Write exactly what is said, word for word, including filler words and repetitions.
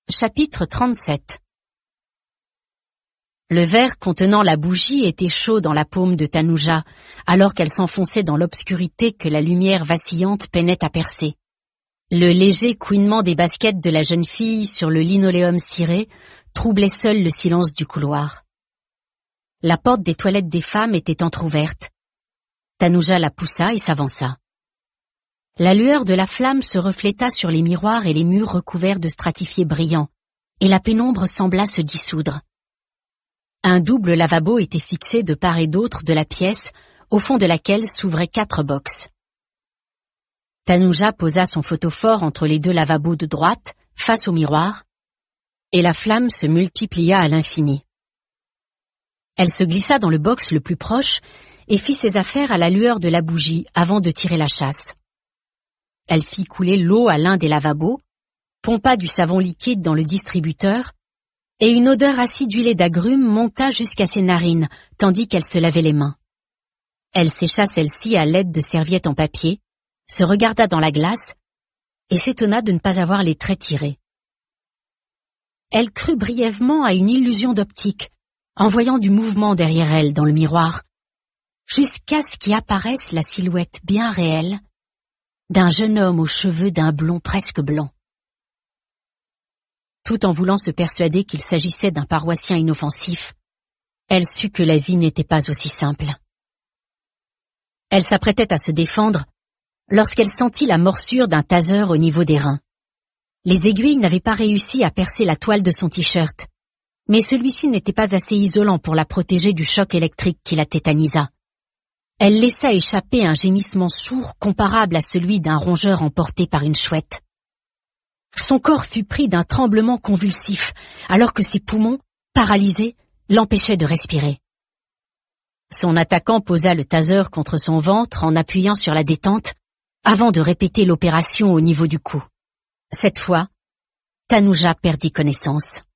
Chapitre trente-sept. Le verre contenant la bougie était chaud dans la paume de Tanuja, alors qu'elle s'enfonçait dans l'obscurité que la lumière vacillante peinait à percer. Le léger couinement des baskets de la jeune fille sur le linoléum ciré troublait seul le silence du couloir. La porte des toilettes des femmes était entr'ouverte. Tanuja la poussa et s'avança. La lueur de la flamme se refléta sur les miroirs et les murs recouverts de stratifiés brillants, et la pénombre sembla se dissoudre. Un double lavabo était fixé de part et d'autre de la pièce, au fond de laquelle s'ouvraient quatre boxes. Tanuja posa son photophore entre les deux lavabos de droite, face au miroir, et la flamme se multiplia à l'infini. Elle se glissa dans le box le plus proche et fit ses affaires à la lueur de la bougie avant de tirer la chasse. Elle fit couler l'eau à l'un des lavabos, pompa du savon liquide dans le distributeur, et une odeur acidulée d'agrumes monta jusqu'à ses narines, tandis qu'elle se lavait les mains. Elle sécha celle-ci à l'aide de serviettes en papier, se regarda dans la glace, et s'étonna de ne pas avoir les traits tirés. Elle crut brièvement à une illusion d'optique, en voyant du mouvement derrière elle dans le miroir, jusqu'à ce qu'y apparaisse la silhouette bien réelle d'un jeune homme aux cheveux d'un blond presque blanc. Tout en voulant se persuader qu'il s'agissait d'un paroissien inoffensif, elle sut que la vie n'était pas aussi simple. Elle s'apprêtait à se défendre lorsqu'elle sentit la morsure d'un taser au niveau des reins. Les aiguilles n'avaient pas réussi à percer la toile de son t-shirt, mais celui-ci n'était pas assez isolant pour la protéger du choc électrique qui la tétanisa. Elle laissa échapper un gémissement sourd comparable à celui d'un rongeur emporté par une chouette. Son corps fut pris d'un tremblement convulsif, alors que ses poumons, paralysés, l'empêchaient de respirer. Son attaquant posa le taser contre son ventre en appuyant sur la détente, avant de répéter l'opération au niveau du cou. Cette fois, Tanuja perdit connaissance.